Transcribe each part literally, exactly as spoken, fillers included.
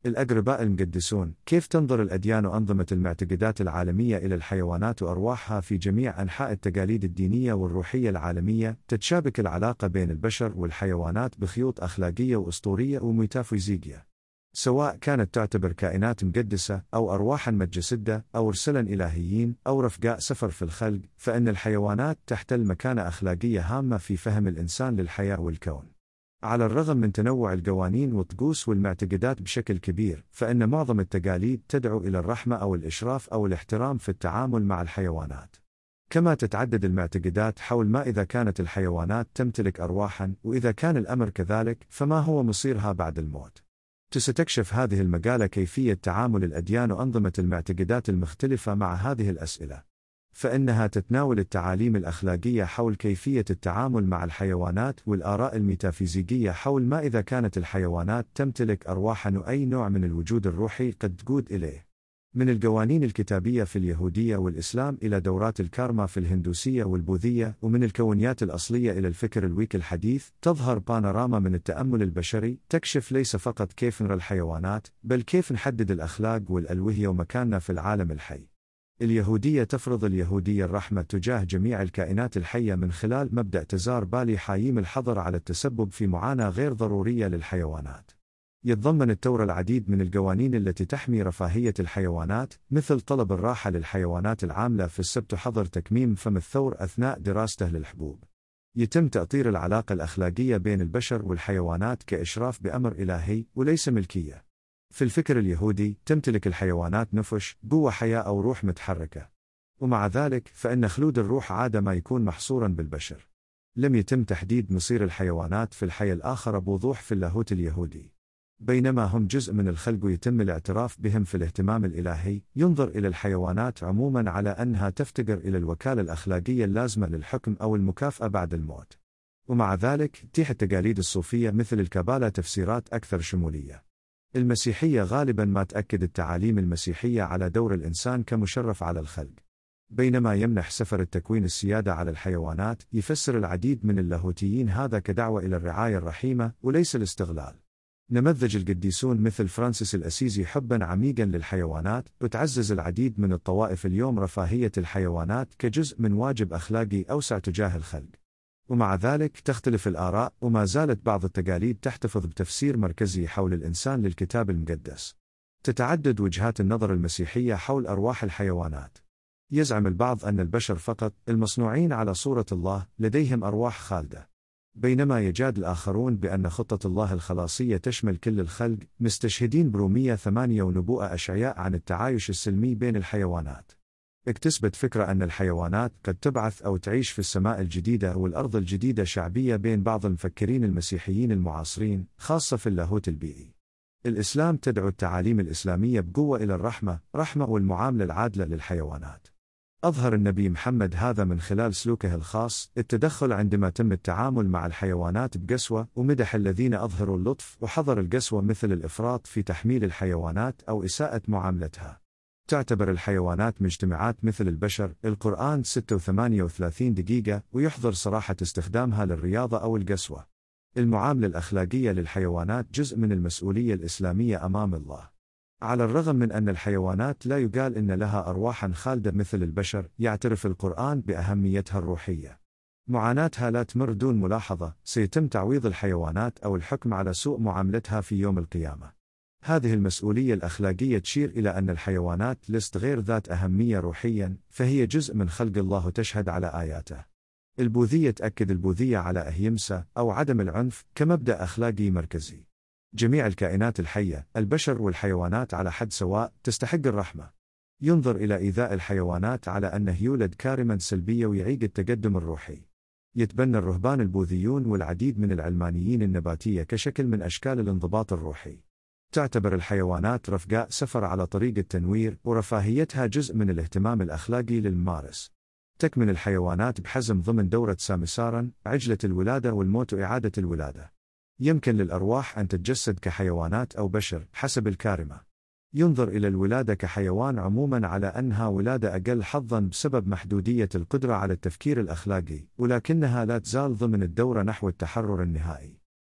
الأقرباء المقدسون، كيف تنظر الأديان وأنظمة المعتقدات العالمية إلى الحيوانات وأرواحها في جميع أنحاء التقاليد الدينية والروحية العالمية؟ تتشابك العلاقة بين البشر والحيوانات بخيوط أخلاقية وأسطورية وميتافيزيقية. سواء كانت تعتبر كائنات مقدسة أو أرواحا متجسدة أو رسلا إلهيين أو رفقاء سفر في الخلق، فإن الحيوانات تحتل مكانة أخلاقية هامة في فهم الإنسان للحياة والكون. على الرغم من تنوع القوانين والطقوس والمعتقدات بشكل كبير، فإن معظم التقاليد تدعو إلى الرحمة أو الإشراف أو الاحترام في التعامل مع الحيوانات. كما تتعدد المعتقدات حول ما إذا كانت الحيوانات تمتلك أرواحا، وإذا كان الأمر كذلك فما هو مصيرها بعد الموت. ستكشف هذه المقالة كيفية تعامل الأديان وأنظمة المعتقدات المختلفة مع هذه الأسئلة، فإنها تتناول التعاليم الأخلاقية حول كيفية التعامل مع الحيوانات والآراء الميتافيزيقية حول ما إذا كانت الحيوانات تمتلك أرواحا وأي نوع من الوجود الروحي قد تقود إليه. من القوانين الكتابية في اليهودية والإسلام إلى دورات الكارما في الهندوسية والبوذية، ومن الكونيات الأصلية إلى الفكر الويك الحديث، تظهر بانوراما من التأمل البشري تكشف ليس فقط كيف نرى الحيوانات، بل كيف نحدد الأخلاق والألوهية ومكاننا في العالم الحي. اليهودية تفرض اليهودية الرحمة تجاه جميع الكائنات الحية من خلال مبدأ تزار بالي حايم الحظر على التسبب في معاناة غير ضرورية للحيوانات. يتضمن التورا العديد من القوانين التي تحمي رفاهية الحيوانات، مثل طلب الراحة للحيوانات العاملة في السبت وحظر تكميم فم الثور أثناء دراسته للحبوب. يتم تأطير العلاقة الأخلاقية بين البشر والحيوانات كإشراف بأمر إلهي وليس ملكية. في الفكر اليهودي، تمتلك الحيوانات نفس، قوة حياة أو روح متحركة. ومع ذلك، فإن خلود الروح عادة ما يكون محصورا بالبشر. لم يتم تحديد مصير الحيوانات في الحياة الآخرة بوضوح في اللاهوت اليهودي. بينما هم جزء من الخلق ويتم الاعتراف بهم في الاهتمام الإلهي، ينظر إلى الحيوانات عموما على أنها تفتقر إلى الوكالة الأخلاقية اللازمة للحكم أو المكافأة بعد الموت. ومع ذلك، تتيح التقاليد الصوفية مثل الكابالا تفسيرات أكثر شمولية. المسيحية غالبا ما تأكد التعاليم المسيحية على دور الإنسان كمشرف على الخلق، بينما يمنح سفر التكوين السيادة على الحيوانات. يفسر العديد من اللاهوتيين هذا كدعوة إلى الرعاية الرحيمة وليس الاستغلال. نمذج القديسون مثل فرانسيس الأسيزي حبا عميقا للحيوانات، وتعزز العديد من الطوائف اليوم رفاهية الحيوانات كجزء من واجب أخلاقي أوسع تجاه الخلق. ومع ذلك، تختلف الآراء، وما زالت بعض التقاليد تحتفظ بتفسير مركزي حول الإنسان للكتاب المقدس. تتعدد وجهات النظر المسيحية حول أرواح الحيوانات. يزعم البعض أن البشر فقط، المصنوعين على صورة الله، لديهم أرواح خالدة، بينما يجاد الآخرون بأن خطة الله الخلاصية تشمل كل الخلق، مستشهدين برومية ثمانية ونبوءة أشعياء عن التعايش السلمي بين الحيوانات. اكتسبت فكرة أن الحيوانات قد تبعث أو تعيش في السماء الجديدة والأرض الجديدة شعبية بين بعض المفكرين المسيحيين المعاصرين، خاصة في اللاهوت البيئي. الإسلام تدعو التعاليم الإسلامية بقوة إلى الرحمة، رحمة والمعاملة العادلة للحيوانات. أظهر النبي محمد هذا من خلال سلوكه الخاص، التدخل عندما تم التعامل مع الحيوانات بقسوة، ومدح الذين أظهروا اللطف، وحظر القسوة مثل الإفراط في تحميل الحيوانات أو إساءة معاملتها. تعتبر الحيوانات مجتمعات مثل البشر، القرآن ستة وثمانية وثلاثين دقيقة، ويحظر صراحة استخدامها للرياضة أو القسوة. المعاملة الأخلاقية للحيوانات جزء من المسؤولية الإسلامية أمام الله. على الرغم من أن الحيوانات لا يقال إن لها أرواحا خالدة مثل البشر، يعترف القرآن بأهميتها الروحية. معاناتها لا تمر دون ملاحظة، سيتم تعويض الحيوانات أو الحكم على سوء معاملتها في يوم القيامة. هذه المسؤولية الأخلاقية تشير إلى أن الحيوانات لست غير ذات أهمية روحيا، فهي جزء من خلق الله تشهد على آياته. البوذية تأكد البوذية على أهيمسة أو عدم العنف كمبدأ أخلاقي مركزي. جميع الكائنات الحية، البشر والحيوانات على حد سواء، تستحق الرحمة. ينظر إلى إيذاء الحيوانات على أنه يولد كارما سلبية ويعيق التقدم الروحي. يتبنى الرهبان البوذيون والعديد من العلمانيين النباتية كشكل من أشكال الانضباط الروحي. تعتبر الحيوانات رفقاء سفر على طريق التنوير، ورفاهيتها جزء من الاهتمام الأخلاقي للممارس. تكمن الحيوانات بحزم ضمن دورة سامسارا، عجلة الولادة والموت وإعادة الولادة. يمكن للأرواح أن تتجسد كحيوانات أو بشر حسب الكارمة. ينظر إلى الولادة كحيوان عموما على أنها ولادة أقل حظا بسبب محدودية القدرة على التفكير الأخلاقي، ولكنها لا تزال ضمن الدورة نحو التحرر النهائي.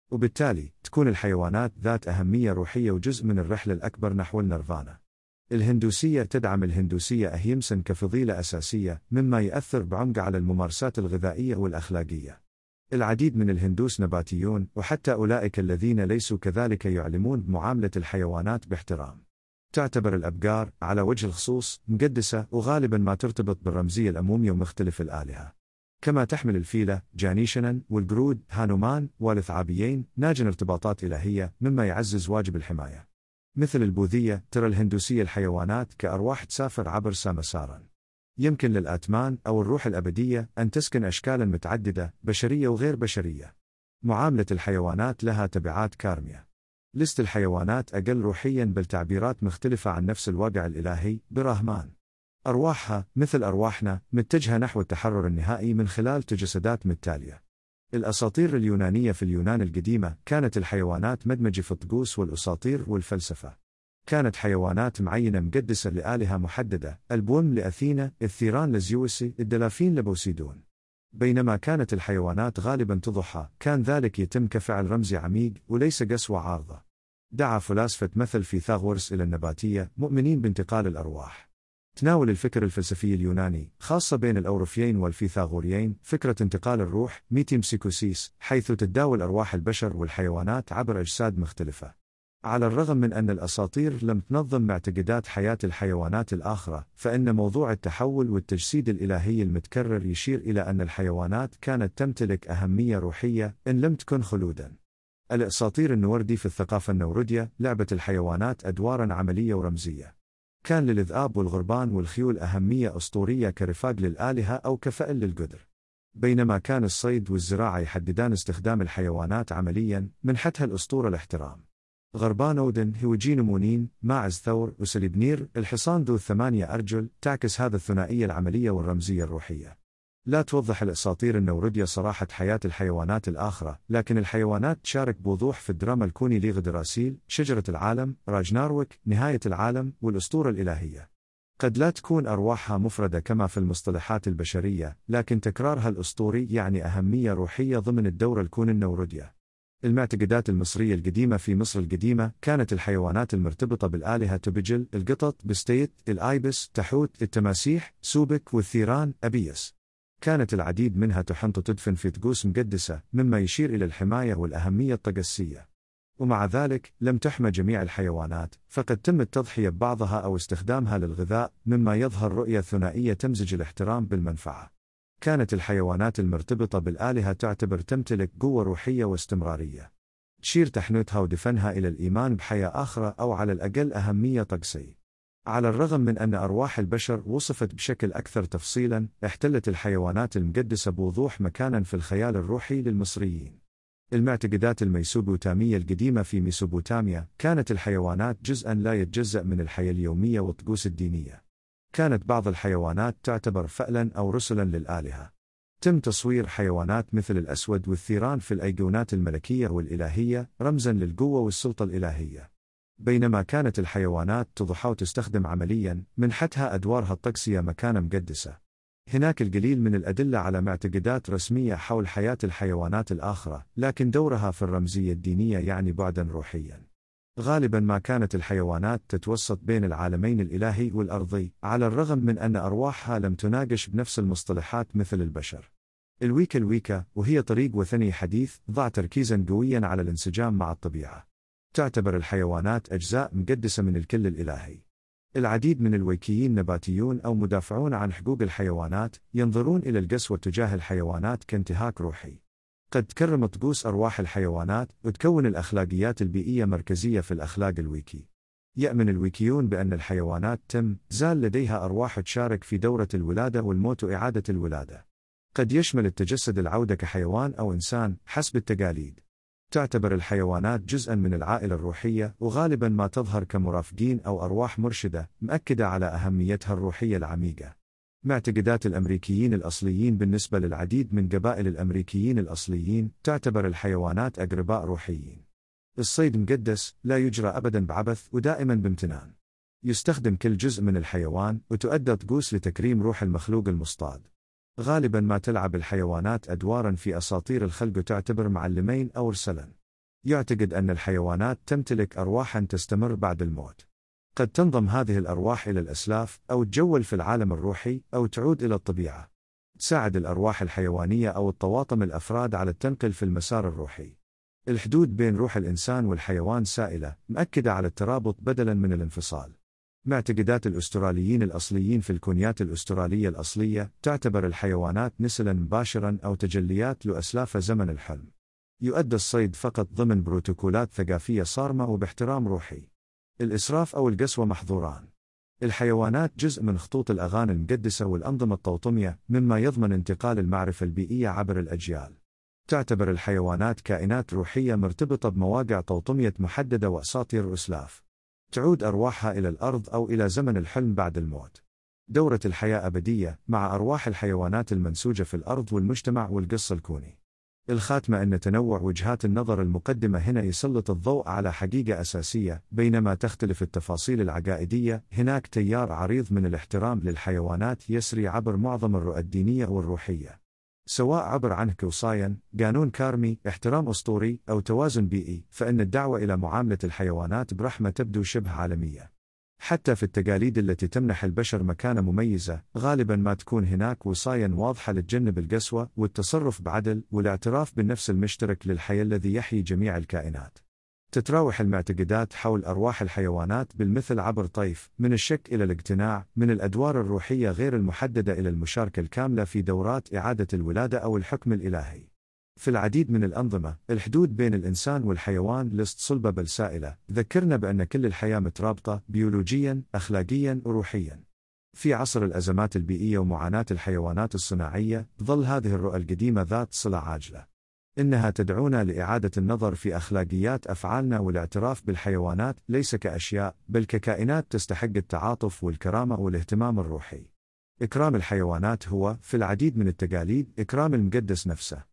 وبالتالي تكون الحيوانات ذات أهمية روحية وجزء من الرحلة الأكبر نحو النيرفانا. الهندوسية تدعم الهندوسية أهيمسا كفضيلة أساسية، مما يؤثر بعمق على الممارسات الغذائية والأخلاقية. العديد من الهندوس نباتيون، وحتى أولئك الذين ليسوا كذلك يعلمون بمعاملة الحيوانات باحترام. تعتبر الأبقار، على وجه الخصوص، مقدسة، وغالبا ما ترتبط بالرمزية الأمومية ومختلف الآلهة. كما تحمل الفيلة، جانيشنن، والقرود، هانومان، والثعابيين، ناجن ارتباطات إلهية، مما يعزز واجب الحماية. مثل البوذية، ترى الهندوسية الحيوانات كأرواح تسافر عبر سامسارا. يمكن للآتمان أو الروح الأبدية أن تسكن أشكالا متعددة، بشرية وغير بشرية. معاملة الحيوانات لها تبعات كارمية. لست الحيوانات أقل روحيا بل تعبيرات مختلفة عن نفس الواقع الإلهي، براهمان. أرواحها، مثل أرواحنا، متجهة نحو التحرر النهائي من خلال تجسدات متتالية. الأساطير اليونانية في اليونان القديمة كانت الحيوانات مدمجة في الطقوس والأساطير والفلسفة. كانت حيوانات معينة مقدسة لآلهة محددة، البوم لأثينا، الثيران لزيوسي، الدلافين لبوسيدون. بينما كانت الحيوانات غالبا تضحى، كان ذلك يتم كفعل رمزي عميق وليس قسوة عارضة. دعا فلاسفة مثل فيثاغورس إلى النباتية، مؤمنين بانتقال الأرواح. تناول الفكر الفلسفي اليوناني، خاصة بين الأوروفيين والفيثاغوريين، فكرة انتقال الروح، ميتيمسيكوسيس، حيث تتداول أرواح البشر والحيوانات عبر أجساد مختلفة. على الرغم من أن الأساطير لم تنظم معتقدات حياة الحيوانات الآخرة، فإن موضوع التحول والتجسيد الإلهي المتكرر يشير إلى أن الحيوانات كانت تمتلك أهمية روحية، إن لم تكن خلوداً. الأساطير النوردي في الثقافة النوردية لعبت الحيوانات أدواراً عملية ورمزية. كان للذئاب والغربان والخيول أهمية أسطورية كرفاق للآلهة أو كفأل للقدر. بينما كان الصيد والزراعة يحددان استخدام الحيوانات عملياً، منحتها الأسطورة الاحترام. غربان أودن هو جين مونين، ماعز ثور، وسليبنير، الحصان ذو الثمانية أرجل، تعكس هذا الثنائية العملية والرمزية الروحية. لا توضح الأساطير النوردية صراحة حياة الحيوانات الآخرة، لكن الحيوانات تشارك بوضوح في الدراما الكوني ليغدراسيل، شجرة العالم، راجناروك، نهاية العالم، والأسطورة الإلهية. قد لا تكون أرواحها مفردة كما في المصطلحات البشرية، لكن تكرارها الأسطوري يعني أهمية روحية ضمن الدورة الكون النوردية. المعتقدات المصرية القديمة في مصر القديمة كانت الحيوانات المرتبطة بالآلهة تبجل، القطط، بستيت، الآيبس، تحوت، التماسيح، سوبك، والثيران، أبيس. كانت العديد منها تحنط تدفن في طقوس مقدسة، مما يشير إلى الحماية والأهمية الطقسية. ومع ذلك، لم تحمى جميع الحيوانات، فقد تم التضحية ببعضها أو استخدامها للغذاء، مما يظهر رؤية ثنائية تمزج الاحترام بالمنفعة. كانت الحيوانات المرتبطة بالآلهة تعتبر تمتلك قوة روحية واستمرارية. تشير تحنيتها ودفنها إلى الإيمان بحياة آخرة أو على الأقل أهمية طقسية. على الرغم من أن أرواح البشر وصفت بشكل أكثر تفصيلاً، احتلت الحيوانات المقدسة بوضوح مكاناً في الخيال الروحي للمصريين. المعتقدات الميسوبوتامية القديمة في ميسوبوتاميا كانت الحيوانات جزءاً لا يتجزأ من الحياة اليومية والطقوس الدينية. كانت بعض الحيوانات تعتبر فألاً أو رسلاً للآلهة. تم تصوير حيوانات مثل الأسود والثيران في الأيقونات الملكية والإلهية، رمزاً للقوة والسلطة الإلهية. بينما كانت الحيوانات تضحى وتستخدم عملياً، منحتها أدوارها الطقسية مكانة مقدسة. هناك القليل من الأدلة على معتقدات رسمية حول حياة الحيوانات الآخرة، لكن دورها في الرمزية الدينية يعني بعداً روحياً. غالباً ما كانت الحيوانات تتوسط بين العالمين الإلهي والأرضي، على الرغم من أن أرواحها لم تناقش بنفس المصطلحات مثل البشر. الويكا الويكا، وهي طريق وثني حديث، ضع تركيزاً قوياً على الانسجام مع الطبيعة. تعتبر الحيوانات أجزاء مقدسة من الكل الإلهي. العديد من الويكيين نباتيون أو مدافعون عن حقوق الحيوانات، ينظرون إلى القسوة تجاه الحيوانات كانتهاك روحي. قد تكرم طقوس أرواح الحيوانات، وتكون الأخلاقيات البيئية مركزية في الأخلاق الويكي. يؤمن الويكيون بأن الحيوانات تم زال لديها أرواح تشارك في دورة الولادة والموت وإعادة الولادة. قد يشمل التجسد العودة كحيوان أو إنسان، حسب التقاليد. تعتبر الحيوانات جزءاً من العائلة الروحية، وغالباً ما تظهر كمرافقين أو أرواح مرشدة، مؤكدة على أهميتها الروحية العميقة. معتقدات الأمريكيين الأصليين بالنسبة للعديد من قبائل الأمريكيين الأصليين، تعتبر الحيوانات أقرباء روحيين. الصيد مقدس، لا يجرى أبداً بعبث ودائماً بامتنان. يستخدم كل جزء من الحيوان، وتؤدى طقوس لتكريم روح المخلوق المصطاد. غالباً ما تلعب الحيوانات أدواراً في أساطير الخلق، وتعتبر معلمين أو رسلاً. يعتقد أن الحيوانات تمتلك أرواحًا تستمر بعد الموت. قد تنضم هذه الأرواح إلى الأسلاف، أو تجول في العالم الروحي، أو تعود إلى الطبيعة. تساعد الأرواح الحيوانية أو الطواطم الأفراد على التنقل في المسار الروحي. الحدود بين روح الإنسان والحيوان سائلة، مؤكدة على الترابط بدلاً من الانفصال. معتقدات الأستراليين الأصليين في الكونيات الأسترالية الأصلية تعتبر الحيوانات نسلاً مباشراً أو تجليات لأسلاف زمن الحلم. يؤدى الصيد فقط ضمن بروتوكولات ثقافية صارمة وباحترام روحي. الإسراف أو القسوة محظوران. الحيوانات جزء من خطوط الأغاني المقدسة والأنظمة التوطمية، مما يضمن انتقال المعرفة البيئية عبر الأجيال. تعتبر الحيوانات كائنات روحية مرتبطة بمواقع توطمية محددة وأساطير وأسلاف. تعود أرواحها إلى الأرض أو إلى زمن الحلم بعد الموت. دورة الحياة أبدية مع أرواح الحيوانات المنسوجة في الأرض والمجتمع والقصة الكوني. الخاتمة أن تنوع وجهات النظر المقدمة هنا يسلط الضوء على حقيقة أساسية: بينما تختلف التفاصيل العقائدية، هناك تيار عريض من الاحترام للحيوانات يسري عبر معظم الرؤى الدينية والروحية. سواء عبر عنه كوصاين، قانون كارمي، احترام أسطوري، أو توازن بيئي، فإن الدعوة إلى معاملة الحيوانات برحمة تبدو شبه عالمية. حتى في التقاليد التي تمنح البشر مكانة مميزة، غالباً ما تكون هناك وصايا واضحة لتجنب القسوة والتصرف بعدل والاعتراف بالنفس المشترك للحياة الذي يحيي جميع الكائنات. تتراوح المعتقدات حول أرواح الحيوانات بالمثل عبر طيف، من الشك إلى الاقتناع، من الأدوار الروحية غير المحددة إلى المشاركة الكاملة في دورات إعادة الولادة أو الحكم الإلهي. في العديد من الأنظمة، الحدود بين الإنسان والحيوان لست صلبة بل سائلة، ذكرنا بأن كل الحياة مترابطة بيولوجياً، أخلاقياً وروحياً. في عصر الأزمات البيئية ومعاناة الحيوانات الصناعية، ظل هذه الرؤى القديمة ذات صلة عاجلة. إنها تدعونا لإعادة النظر في أخلاقيات أفعالنا والاعتراف بالحيوانات ليس كأشياء، بل ككائنات تستحق التعاطف والكرامة والاهتمام الروحي. إكرام الحيوانات هو، في العديد من التقاليد، إكرام المقدس نفسه.